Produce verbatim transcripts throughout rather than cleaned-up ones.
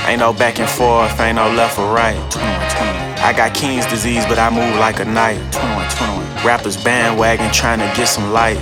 Ain't no back and forth, ain't no left or right. I got King's disease, but I move like a knight. Rappers bandwagon trying to get some light.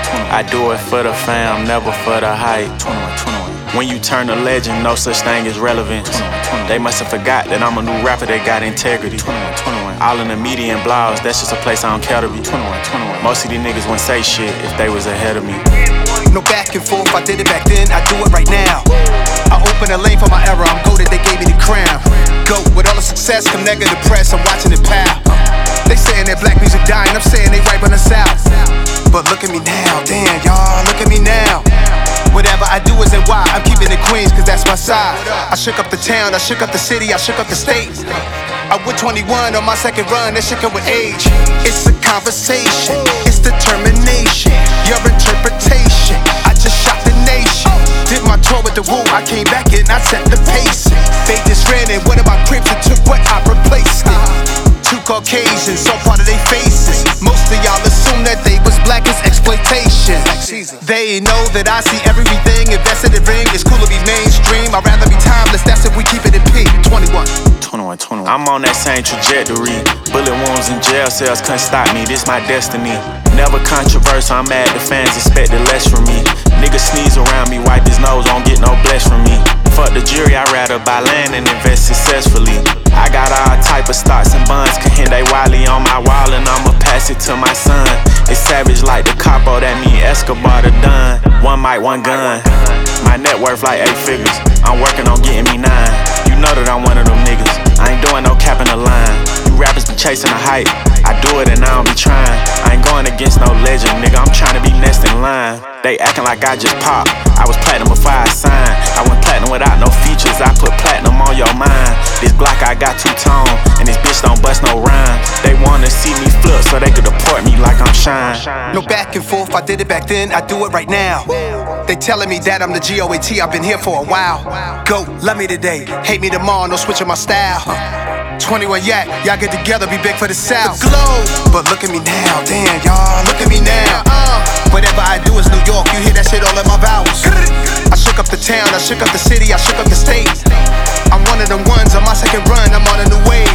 I do it for the fam, never for the hype. When you turn a legend, no such thing as relevance. They must have forgot that I'm a new rapper that got integrity. All in the media and blogs, that's just a place I don't care to be. Most of these niggas wouldn't say shit if they was ahead of me. No back and forth, I did it back then, I do it right now. I open a lane for my era, I'm goated, they gave me the crown. Go, with all the success come negative press, I'm watching it pow. They saying that black music dying, I'm saying they right on the south. But look at me now, damn y'all, look at me now. Whatever I do is in why, I'm keeping it Queens cause that's my side. I shook up the town, I shook up the city, I shook up the state. I went twenty-one on my second run, that shit come with age. It's a conversation, it's determination, your interpretation. I just shot the nation, did my tour with the Woo, I came back and I set the pace. They just ran in, what about Crips, it took what I replaced it. Two Caucasians, so part of their faces. Most of y'all assume that they was black as exploitation. They know that I see everything invested in ring. It's cool to be mainstream, I'd rather be timeless, that's if we keep it in P. twenty-one. twenty-one, twenty-one. I'm on that same trajectory. Bullet wounds and jail cells couldn't stop me, this my destiny. Never controversial, I'm mad the fans expected less from me. Niggas sneeze around me, wipe his nose, won't get no bless from me. Fuck the jury, I'd rather buy land and invest successfully. I got all type of stocks and bonds, Kahinde Wiley on my wall and I'ma pass it to my son. It's savage like the capo, that mean Escobar the Don. One mic, one gun. My net worth like eight figures, I'm working on getting me nine. You know that I'm one of them niggas, I ain't doing no cap in the line. You rappers be chasing the hype, I do it and I don't be trying. I ain't going against no legend, nigga, I'm trying to be next in line. They acting like I just popped, I was platinum before I signed. I went platinum without no features, I put platinum on your mind. This Glock I got two-tone, and this bitch don't bust no rhyme. They wanna see me flip so they could deport me like I'm Shine. No back and forth, I did it back then, I do it right now. They telling me that I'm the G O A T, I've been here for a while. Go, love me today, hate me tomorrow, no switching my style. twenty-one yak, y'all get together, be big for the South. The globe, but look at me now, damn y'all, look at me now. Whatever I do is New York, you hear that shit all in my vowels. I shook up the town, I shook up the city, I shook up the state. I'm one of them ones on my second run, I'm on a new wave.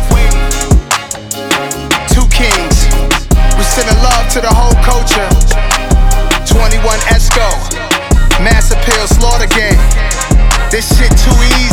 Two kings, we sending love to the whole culture. twenty-one Esco, Mass Appeal, Slaughter Gang. This shit too easy.